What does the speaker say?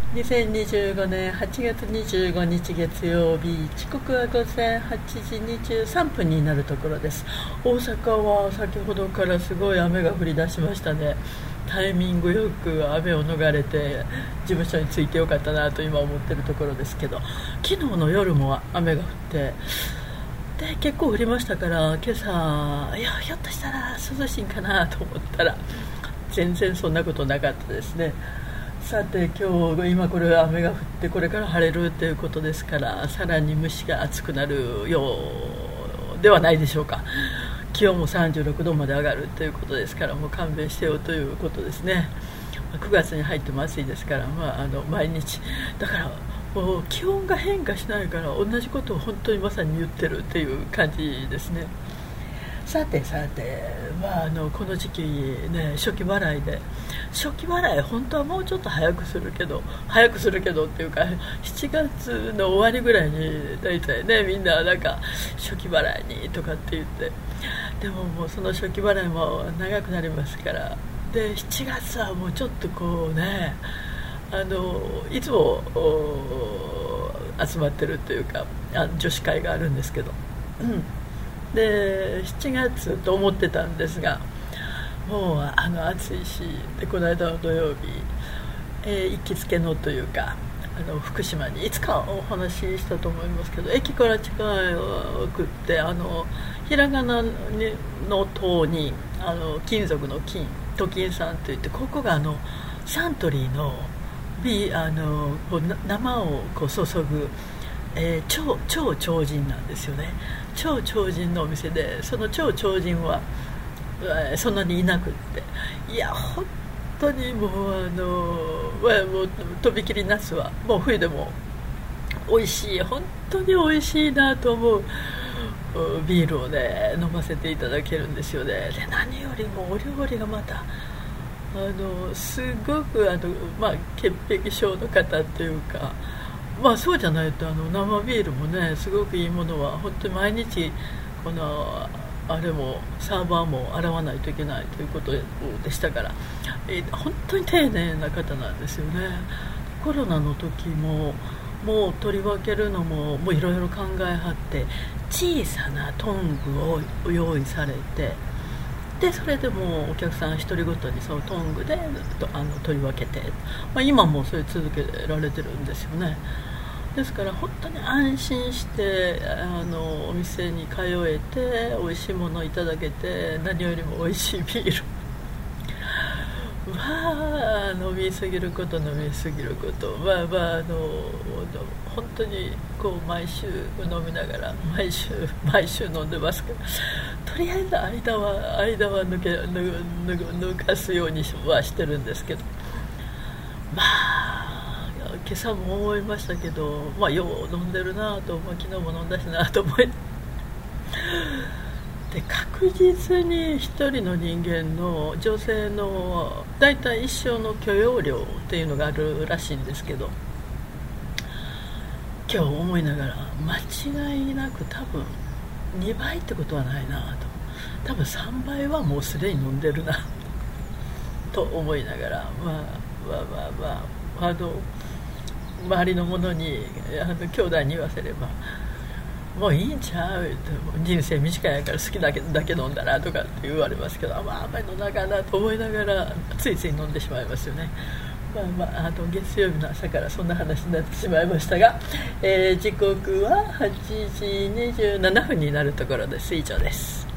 2025年8月25日月曜日、時刻は午前8時23分になるところです。大阪は先ほどからすごい雨が降り出しましたね。タイミングよく雨を逃れて事務所に着いてよかったなと今思ってるところですけど、昨日の夜も雨が降ってで結構降りましたから、今朝いやひょっとしたら涼しいかなと思ったら全然そんなことなかったですね。さて今これ雨が降ってこれから晴れるということですから、さらに蒸しが暑くなるようではないでしょうか。気温も36度まで上がるということですから、もう勘弁してよということですね。9月に入っても暑いですから、毎日だからもう気温が変化しないから同じことを本当にまさに言ってるという感じですね。さて、この時期ね、初期払い本当はもうちょっと早くするけどっていうか、7月の終わりぐらいに大体ね、みんななんか初期払いにとかって言って、でももうその初期払いも長くなりますから、で7月はもうちょっとこうね、いつも集まってるというか女子会があるんですけど、で7月と思ってたんですが、もう暑いし、でこの間の土曜日、行きつけのというか福島にいつかお話ししたと思いますけど、駅から近くってひらがなの塔に金属の金、都金さんといって、ここがサントリーのこう生をこう注ぐ、超超人なんですよね。超超人のお店で、その超超人はそんなにいなくって、いや本当にもうもうとびきり夏はもう冬でも美味しい、本当に美味しいなと思うビールをね飲ませていただけるんですよね。で何よりもお料理がまたすごく潔癖症の方というか、そうじゃないと生ビールもねすごくいいものは本当に毎日あれもサーバーも洗わないといけないということでしたから、本当に丁寧な方なんですよね。コロナの時ももう取り分けるのもいろいろ考えはって、小さなトングを用意されて、でそれでもうお客さん1人ごとにそのトングで取り分けて、今もそれ続けられてるんですよね。ですから本当に安心してお店に通えて美味しいものをいただけて、何よりも美味しいビール飲みすぎること、本当にこう毎週飲みながら毎週飲んでますけど、とりあえず間は抜かすようにはしてるんですけど、今朝も思いましたけど、よう飲んでるなと、昨日も飲んだしなと思いで、確実に一人の人間の女性のだいたい一生の許容量っていうのがあるらしいんですけど、今日思いながら間違いなく多分2倍ってことはないなと、多分3倍はもうすでに飲んでるなと思いながら、周りの者に兄弟に言わせれば、もういいんちゃうって、人生短いやから好きだけ飲んだらとかって言われますけど、あんまり飲んだかなと思いながらついつい飲んでしまいますよね。月曜日の朝からそんな話になってしまいましたが、時刻は8時27分になるところです。以上です。